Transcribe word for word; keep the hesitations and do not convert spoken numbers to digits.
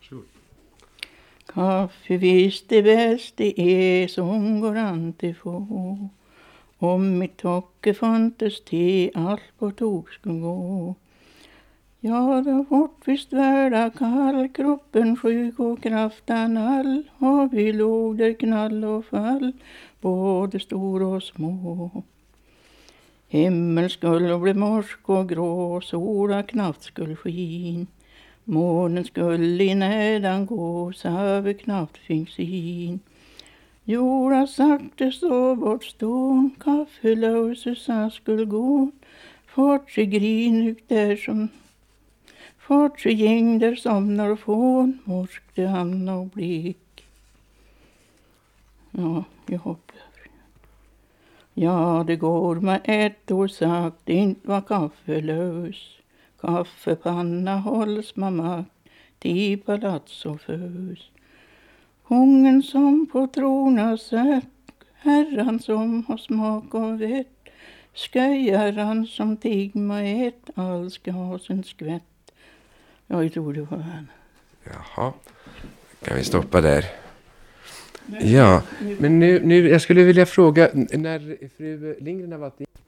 Varsågod. Kaffe visst det bäst det är som går an till få. Om mitt tocke fantes till allt på tok skulle gå. Ja, då fort visst värda kall, kroppen sjuk och kraften all. Och vi låg där knall och fall, både stor och små. Himmel skulle bli morsk och grå, sola knappt skulle skin. Månen skulle i nädan gå, så vi knappt fick sin. Jorda sakte stå bort stån, kaffelösa skulle gå. Fort sig grinig där som, fort sig gäng där somnar fån, morskte han och blick. Ja, jag hoppar. Ja, det går med ett år sagt, inte var kaffelös. Kaffepanna hålls med makt, till palats och fös. Kungen som på tronen sätt, herran som har smak och vett, sköjaran som tig med ett, all ska ha sin skvätt. Ja, jag tror det var han. Jaha, kan vi stoppa där? Ja, men nu, nu jag skulle vilja fråga, när fru Lindgren har varit i